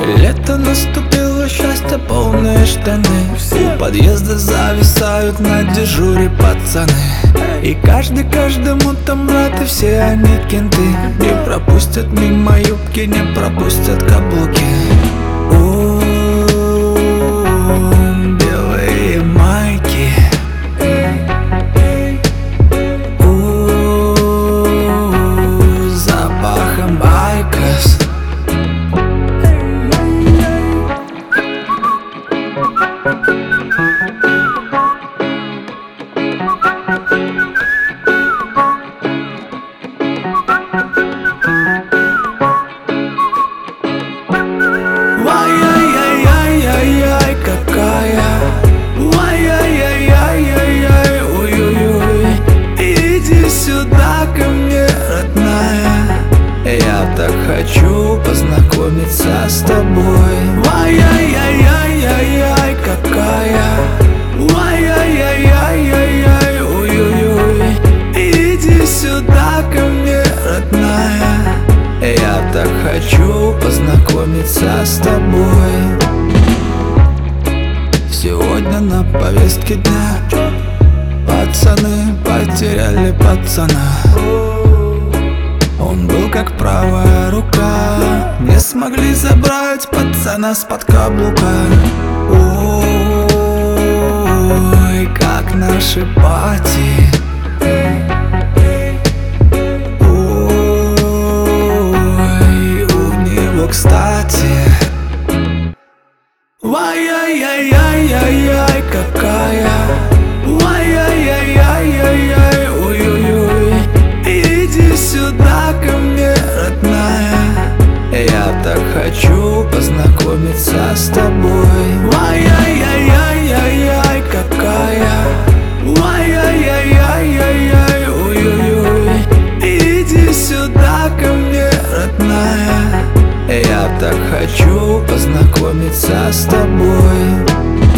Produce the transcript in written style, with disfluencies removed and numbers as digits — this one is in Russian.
Лето наступило, счастье, полные штаны. У подъезда зависают на дежуре пацаны. И каждый каждому там рад, и все они кенты. Не пропустят мимо юбки, не пропустят каблуки. Белые майки. Запахом Айкос. Ай-яй-яй-яй-яй, какая. Ай-яй-яй-яй-яй-яй, ой-ой-ой. Иди сюда ко мне, родная. Я так хочу познакомиться с тобой. Ай-яй-яй-яй-яй-яй, какая. Ай-яй-яй-яй-яй-яй, ой-ой-ой. Иди сюда ко мне, родная. Я так хочу познакомиться с тобой. Сегодня на повестке дня пацаны потеряли пацана. Он был как правая рука. Не смогли забрать пацана с-под каблука. Ой, как наши пати. Кстати, ай-яй-яй-яй-яй-яй, какая. Ай-яй-яй-яй-яй-яй, ой-ой-ой. Иди сюда ко мне, родная. Я так хочу познакомиться с тобой. Ай-яй-яй-яй-яй-яй, какая. Ай-яй-яй-яй-яй-яй, ой-ой-ой. Иди сюда ко мне, родная. Я так хочу познакомиться с тобой.